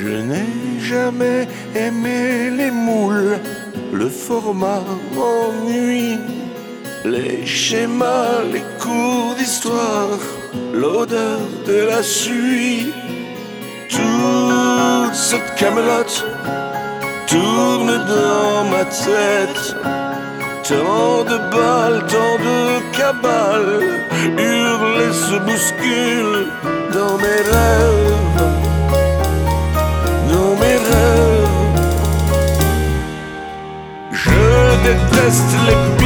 Je n'ai jamais aimé les moules, le format m'ennuie. Les schémas, les cours d'histoire, l'odeur de la suie. Toute cette camelote tourne dans ma tête. Tant de balles, tant de cabales, hurlent et se bousculent dans mes rêves, dans mes rêves. Je déteste les